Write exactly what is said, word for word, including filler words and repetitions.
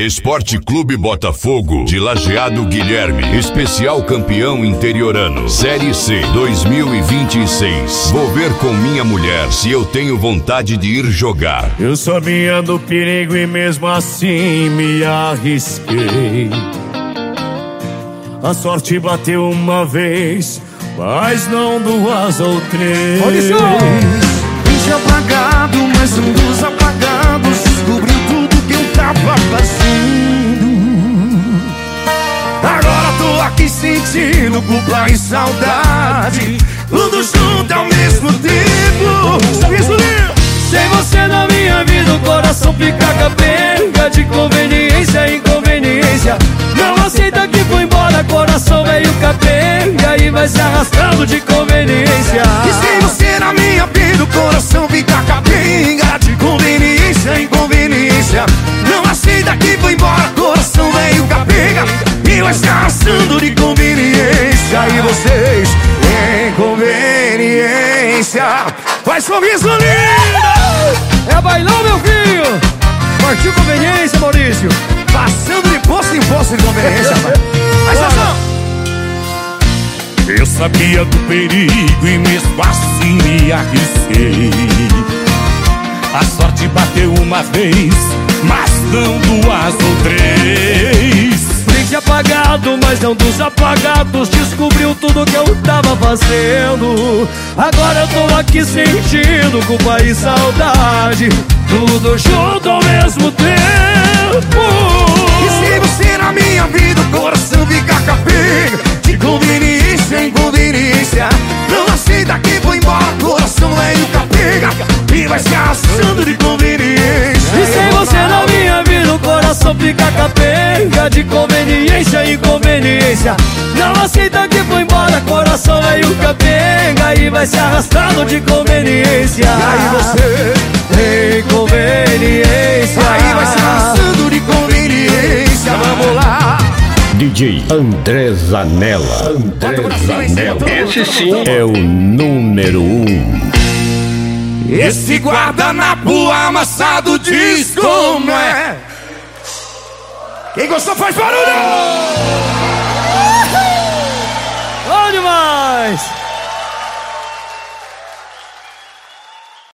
Esporte Clube Botafogo de Lajeado Guilherme, especial campeão interiorano, Série C dois mil e vinte e seis. Vou ver com minha mulher se eu tenho vontade de ir jogar. Eu sabia do perigo e mesmo assim me arrisquei. A sorte bateu uma vez, mas não duas ou três. Vinte apagado, mas um dos apagados descobriu tudo que eu tava fazendo. Agora tô aqui sentindo culpa e saudade, tudo junto ao mesmo tempo. Sem você na minha vida o coração fica capenga. De conveniência em inconveniência, não aceita que foi embora, coração veio capenga e vai se arrastando de conveniência. E sem você na minha vida o coração fica capenga. De conveniência em inconveniência, não aceita que foi embora, coração veio capenga e vai se arrastando de conveniência. E vocês, inconveniência, faz sorriso lindo. É bailão, meu filho. Partiu conveniência, Maurício. Passando de posto em posto de conveniência. Mas ação. Eu sabia do perigo e mesmo assim me arrisquei. A sorte bateu uma vez, mas não duas ou três. Frente apagado, mas não dos apagados, descobriu tudo que eu tava fazendo. Agora eu tô aqui sentindo culpa e saudade, tudo junto ao mesmo tempo. E se você na minha vida o coração fica capenga, de conveniência em inconveniência, não aceita que foi embora, coração veio capenga e vai se arrastando de conveniência. E sem você na minha vida o coração fica capenga, de conveniência em inconveniência, não aceita que foi embora, coração veio capenga e vai se arrastando de conveniência. E aí você, inconveniência, aí vai se arrastando de conveniência. Vamos lá. D J André Zanella. André Zanella. Esse sim é o número um. Esse guardanapo amassado diz como é. Quem gostou faz barulho. Bom demais.